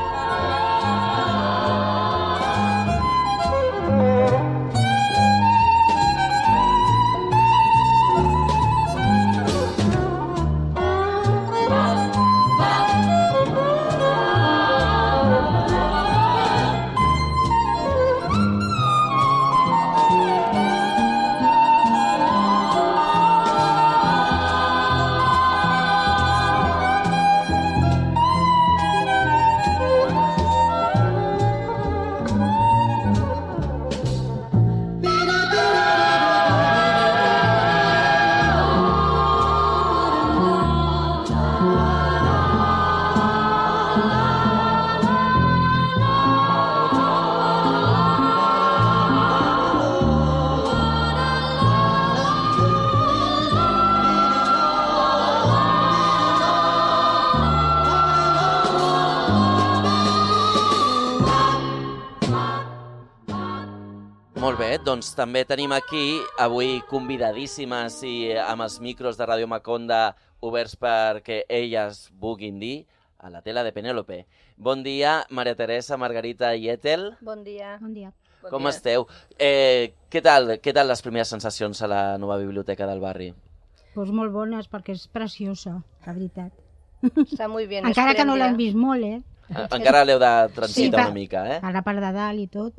Molt bé, doncs també tenim aquí avui convidadíssimes i amb els micros de Ràdio Maconda oberts perquè elles vulguin dir a la tela de Penélope. Bon dia, Maria Teresa, Margarita i Ethel. Bon dia. Bon dia. Com esteu? Què tal les primeres sensacions a la nova biblioteca del barri? Pues molt bones, perquè és preciosa, la veritat. Està molt bé. Encara que no l'hem vist molt, Encara l'heu de transitar una mica, a la part de dalt i tot.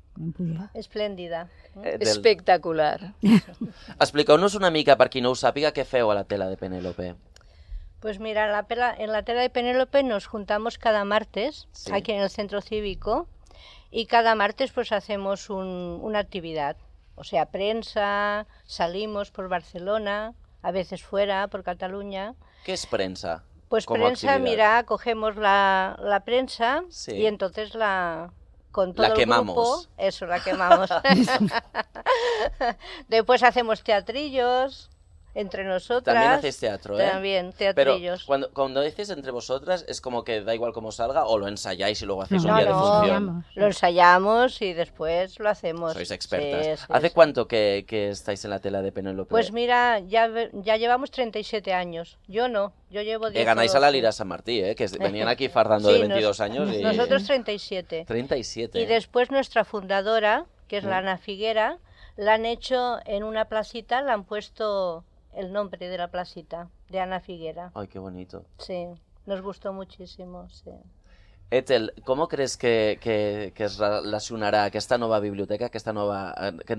Esplèndida. Espectacular. Expliqueu-nos una mica, per qui no ho sàpiga, què feu a la tela de Penélope. Pues mira, en la tela de Penélope nos juntamos cada martes, aquí en el centro cívico, y cada martes pues hacemos una actividad. O sea, prensa, salimos por Barcelona, a veces fuera, por Cataluña. ¿Qué es prensa? Pues prensa, mira, cogemos la prensa y entonces con todo la quemamos. El grupo, eso, la quemamos. Después hacemos teatrillos entre nosotras. También hacéis teatro, ¿eh? También, teatrillos. Pero cuando dices entre vosotras, ¿es como que da igual cómo salga o lo ensayáis y luego hacéis un día de función? Lo ensayamos y después lo hacemos. Sois expertas. Sí, ¿Hace cuánto que estáis en la tela de Penélope? Pues mira, ya llevamos 37 años. Yo no, yo llevo 10. Ganáis a la Lira San Martí, que venían aquí fardando de 22 años. Y... Nosotros 37. 37. Y después nuestra fundadora, que es la Ana Figuera, la han hecho en una placita, la han puesto el nombre de la placita, de Ana Figuera. Ay, qué bonito. Sí, nos gustó muchísimo, sí. Ethel, ¿cómo crees que es relacionarà aquesta nova biblioteca, aquesta nova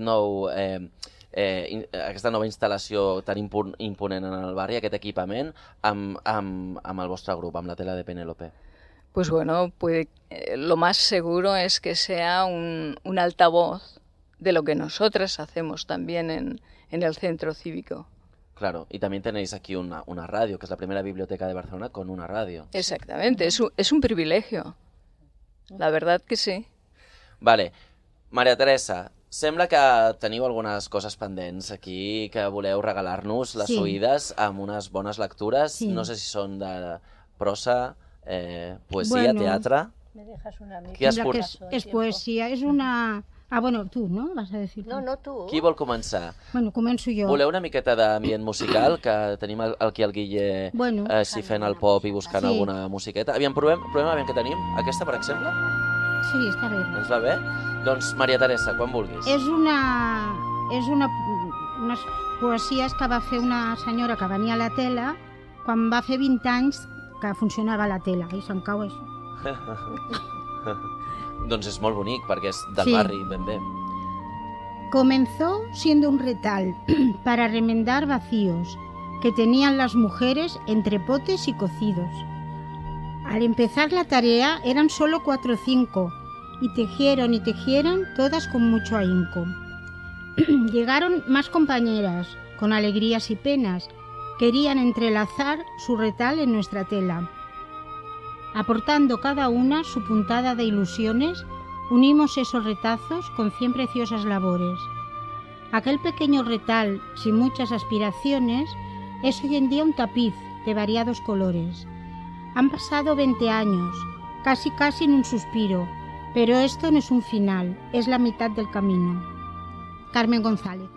instal·lació tan imponent en el barri, aquest equipament, amb el vostre grup, amb la tela de Penélope? Pues bueno, lo más seguro es que sea un altavoz de lo que nosotras hacemos también en el centro cívico. Claro, y también tenéis aquí una radio, que es la primera biblioteca de Barcelona con una radio. Exactamente, es un privilegio. La verdad que sí. Vale. Maria Teresa, sembla que teniu algunes coses pendents aquí que voleu regalar-nos, les oïdes, amb unes bones lectures. Sí. No sé si són de prosa, poesía, teatro. Me dejas una mica. Es poesía, es una... Ah, bueno, tu, no? Vas a decir. No, tu. Qui vol començar? Bueno, començo jo. Voleu una miqueta d'ambient musical, que tenim aquí el Guille així fent el pop i buscant alguna musiqueta. Aviam, provem aviam què tenim. Aquesta, per exemple? Sí, està bé. Ens va bé? Doncs, Maria Teresa, quan vulguis. És unes poesies que va fer una senyora que venia a la tele quan va fer 20 anys que funcionava la tele. I se'm cau això. Doncs és molt bonic, perquè és del barri, ben bé. Comenzó siendo un retal para remendar vacíos que tenían las mujeres entre potes y cocidos. Al empezar la tarea eran solo 4 o 5 y tejieron todas con mucho ahínco. Llegaron más compañeras, con alegrías y penas, querían entrelazar su retal en nuestra tela. Aportando cada una su puntada de ilusiones, unimos esos retazos con 100 preciosas labores. Aquel pequeño retal, sin muchas aspiraciones, es hoy en día un tapiz de variados colores. Han pasado 20 años, casi en un suspiro, pero esto no es un final, es la mitad del camino. Carmen González.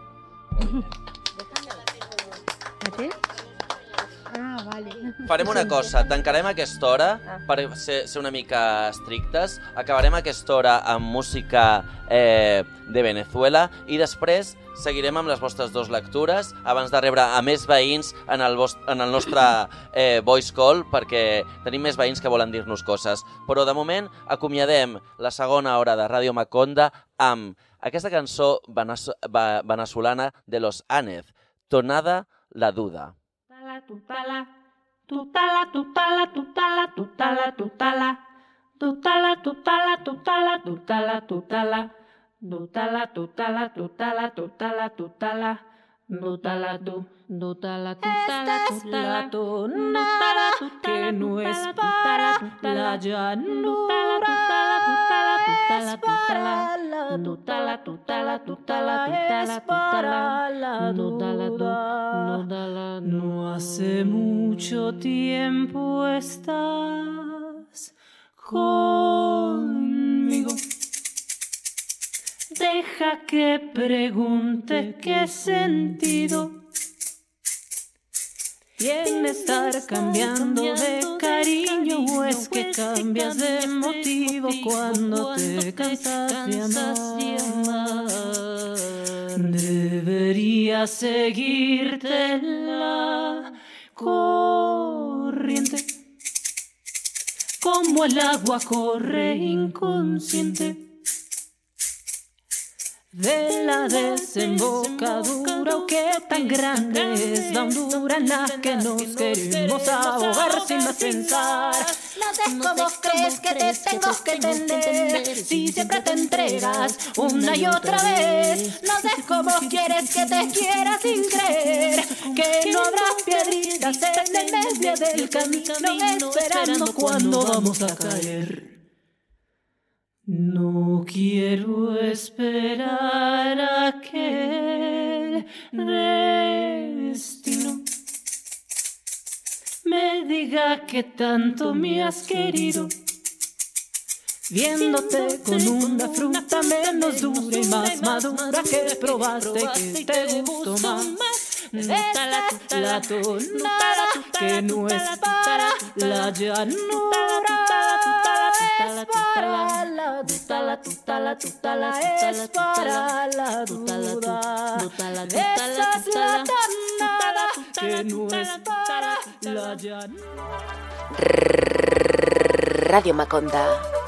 Vale. Farem una cosa, tancarem aquesta hora per ser una mica estrictes, acabarem aquesta hora amb música de Venezuela i després seguirem amb les vostres 2 lectures abans de rebre a més veïns en el nostre voice call, perquè tenim més veïns que volen dir-nos coses. Però de moment acomiadem la segona hora de Ràdio Maconda amb aquesta cançó venezolana de Los Ánez, Tonada la Duda. Tutala, tutala, tutala, tutala, tutala, tutala, tutala, tutala, tutala, tutala, tutala, tutala, tutala, tutala, tutala, tutala, tutala, tú, tutala, tutala, tutala, tonada que no es para la llanura, es para la tutala, tutala, tutala, es para la duda. No hace mucho tiempo estás conmigo. Deja que pregunte qué sentido tiene estar cambiando de cariño, o es que cambias de motivo cuando te cansas de amar. Debería seguirte la corriente, como el agua corre inconsciente de la desembocadura, o qué tan grande es la hondura en la que nos queremos ahogar sin más pensar. No sé cómo crees que te tengo que entender si siempre te entregas una y otra vez. No sé cómo quieres que te quiera sin creer que no habrá piedritas en el medio del camino esperando cuando vamos a caer. No quiero esperar a aquel destino me diga que tanto me has querido, viéndote con una fruta menos dura y más madura que probaste que te gustó más. La tonada que no es para la llanura, es para la tutala, tutala, tutala, es para la duda. Esa es la tonada que no es para la llanura. Radio Maconda.